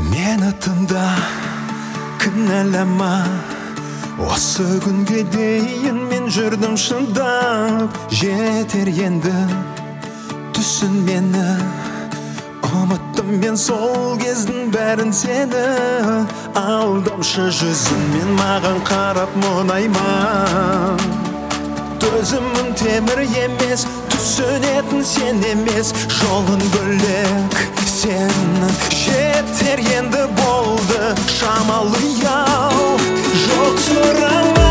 Meni tında kінәлама, осы күнге дейін мен жүрдім шындап. Жетер енді түсін мені, ұмыттым мен сол кездің бәрін сені. Алдамшы жүзіңмен маған қарап мұнайма, төзімім темір емес, түсінетін сен емес. Жолын бөлек сен, жетер енді болды, шамалы яу. Жоқ сұрама,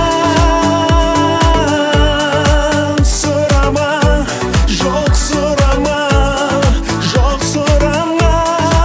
сұрама, жоқ сұрама, жоқ сұрама,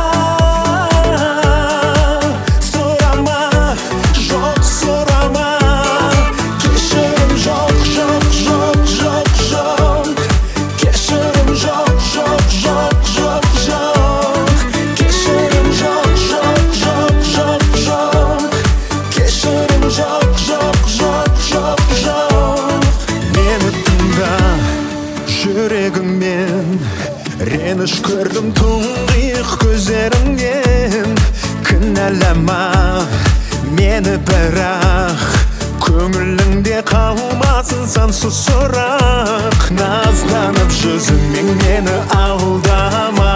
сұрама, жоқ сұрама. Кешірім жоқ, жоқ, жоқ, жоқ, жоқ. Кешірім жоқ, жоқ, жоқ, жоқ, жоқ. Кешірім жоқ, жоқ, жоқ, жоқ, жоқ. Кешірім жоқ, жоқ, жоқ, жоқ, жоқ. Мені тыңда, жүрегіммен реніш көрдім тұңғиық көздеріңнен. Кінәлама мені, бірақ көңіліңде қалмасын сансыз сұрақ. Назданып жүзіңмен мені алдама,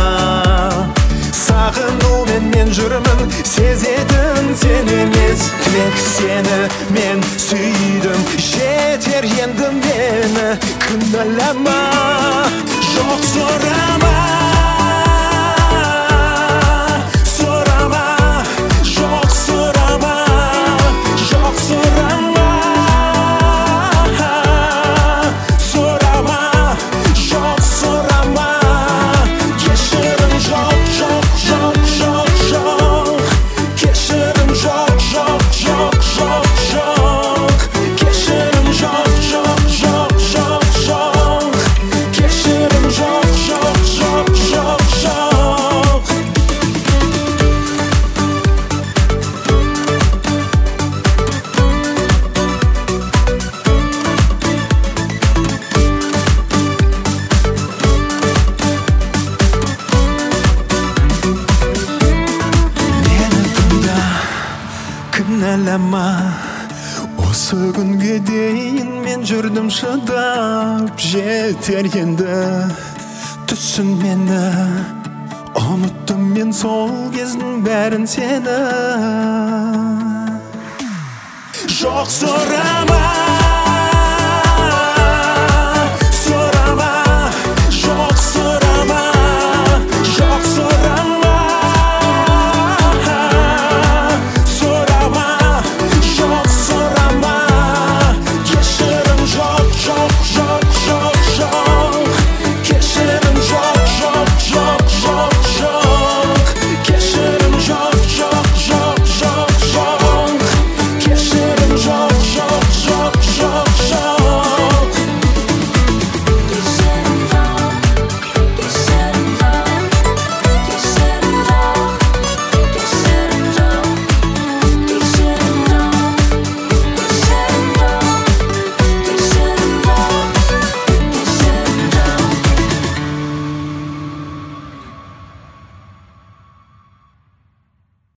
сағынумен мен жүрмін, сезетін сен емес, тек сені мен сүйдім. Жетер енді мені кінәлама, жоқ сұрама, сұрама, жоқ сұрама, жоқ сұрама, сұрама, жоқ сұрама. Кешірім жоқ, жоқ, жоқ, жоқ, жоқ. Кешірім жоқ, жоқ, жоқ, жоқ, жоқ. Кешірім жоқ, жоқ, жоқ, жоқ, жоқ. Кешірім жоқ, жоқ, жоқ, жоқ, жоқ. Мені тыңда, кінәлама, осы күнге дейін мен жүрдім шыдап. Жетер енді түсін мені, ұмыттым мен сол кездің бәрін сені. Жоқ сұрама,